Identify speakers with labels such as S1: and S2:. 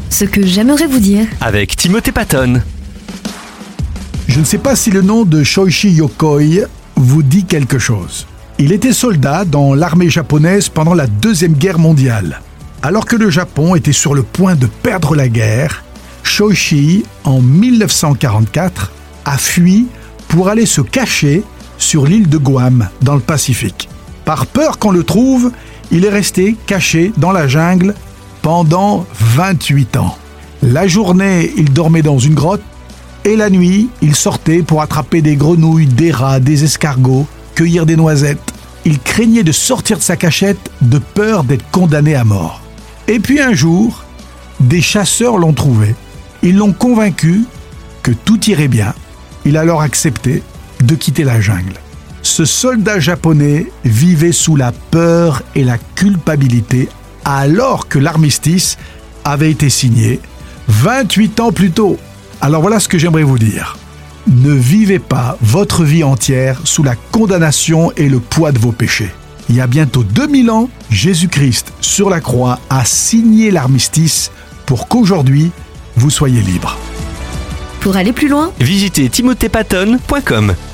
S1: Ce que j'aimerais vous dire.
S2: Avec Timothée Patton.
S3: Je ne sais pas si le nom de Shoichi Yokoi vous dit quelque chose. Il était soldat dans l'armée japonaise pendant la Deuxième Guerre mondiale. Alors que le Japon était sur le point de perdre la guerre, Shoichi, en 1944, a fui pour aller se cacher sur l'île de Guam, dans le Pacifique. Par peur qu'on le trouve, il est resté caché dans la jungle pendant 28 ans. La journée, il dormait dans une grotte et la nuit, il sortait pour attraper des grenouilles, des rats, des escargots, cueillir des noisettes. Il craignait de sortir de sa cachette de peur d'être condamné à mort. Et puis un jour, des chasseurs l'ont trouvé. Ils l'ont convaincu que tout irait bien. Il a alors accepté de quitter la jungle. Ce soldat japonais vivait sous la peur et la culpabilité alors que l'armistice avait été signé 28 ans plus tôt. Alors voilà ce que j'aimerais vous dire. Ne vivez pas votre vie entière sous la condamnation et le poids de vos péchés. Il y a bientôt 2000 ans, Jésus-Christ sur la croix a signé l'armistice pour qu'aujourd'hui, vous soyez libres.
S1: Pour aller plus loin,
S2: Visitez timothépatton.com.